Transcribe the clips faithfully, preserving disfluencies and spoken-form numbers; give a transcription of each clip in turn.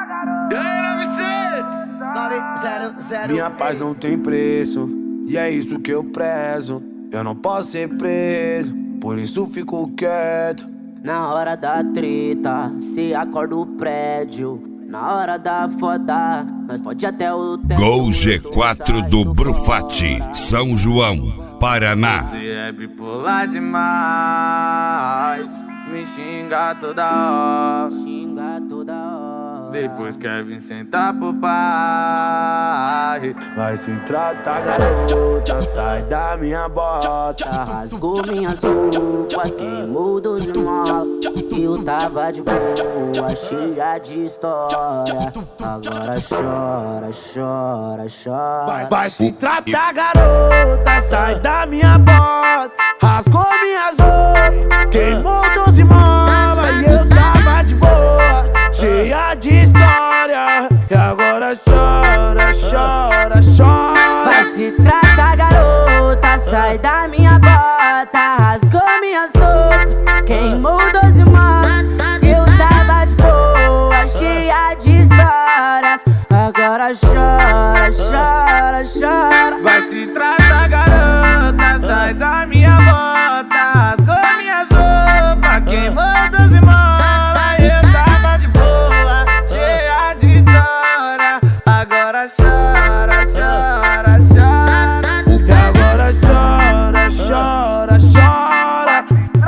Minha paz não tem preço, e é isso que eu prezo. Eu não posso ser preso, por isso fico quieto. Na hora da treta, se acorda o prédio. Na hora da foda, nós pode até o tempo. Gol G quatro do Brufatti, São João, Paraná. Você é bipolar demais, me xinga toda hora. Xinga toda hora. Depois quer vir sentar pro pai. Vai se tratar, garota, sai da minha bota. Rasgou minhas roupas, queimou doze molas. Eu tava de boa, cheia de história. Agora chora, chora, chora. Vai, vai se tratar, garota, sai da minha bota. Rasgou minhas roupas, queimou doze molas. E eu tava de boa, cheia de história. E agora chora, chora, chora. Vai se tratar, garota, sai da minha bota. Rasgou minhas roupas, queimou doze molas. Eu tava de boa, cheia de histórias. Agora chora, chora, chora. Vai se tratar, garota, sai da minha bota. Rasgou minhas roupas, queimou doze molas. Eu tava de boa, cheia de história. Agora chora, chora, chora. E agora chora, chora, chora.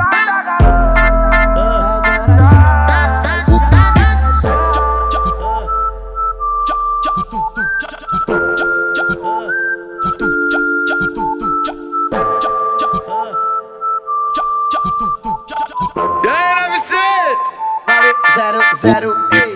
Zero, zero, ei.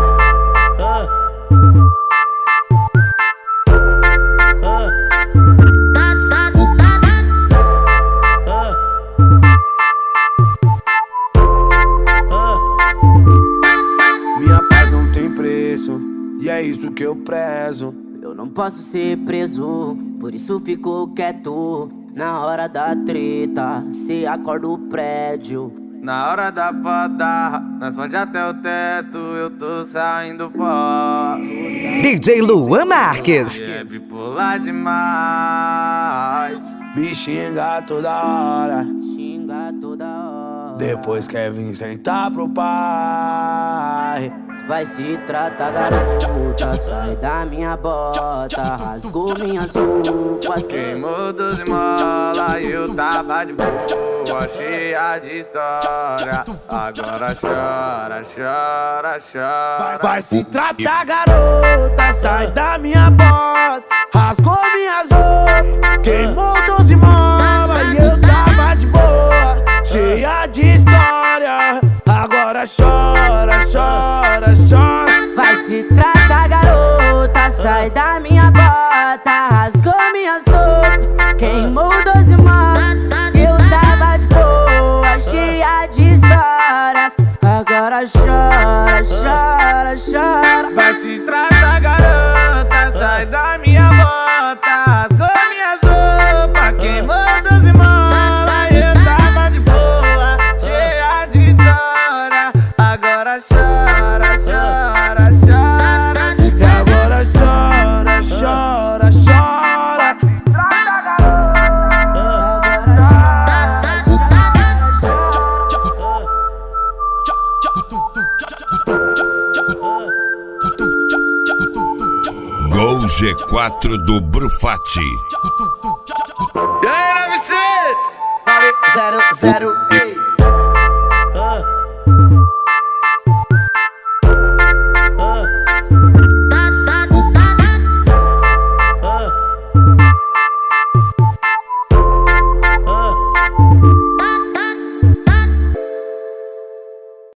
Minha paz não tem preço, e é isso que eu prezo. Eu não posso ser preso, por isso fico quieto. Na hora da treta, se acorda o prédio. Na hora da foda, nós pode até o teto. Eu tô saindo fora. D J Luan Marques. Você é bipolar demais, Me xinga toda hora, Xinga toda hora. depois quer vir sentar pro pai. Vai se tratar, garota, sai da minha bota. Rasgou minhas roupas, queimou doze molas. Eu tava de boa, cheia de história. Agora chora, chora, chora. Vai se tratar, garota, sai da minha bota. Rasgou minhas roupas, queimou doze molas. E eu tava de boa, cheia de história. Agora chora, chora, chora. vai se tratar, garota, sai da minha bota. Rasgou minhas roupas, queimou doze molas. Eu tava de boa, cheia de histórias. Agora chora, chora, chora. Vai se tratar, garota, sai da minha bota. Rasgou minhas roupas, queimou doze molas. Eu tava de boa, cheia de história. Agora chora, chora, chora. E agora chora, chora, chora. Agora Gol G quatro do Brufatti. E aí, nove seis? Zero, zero,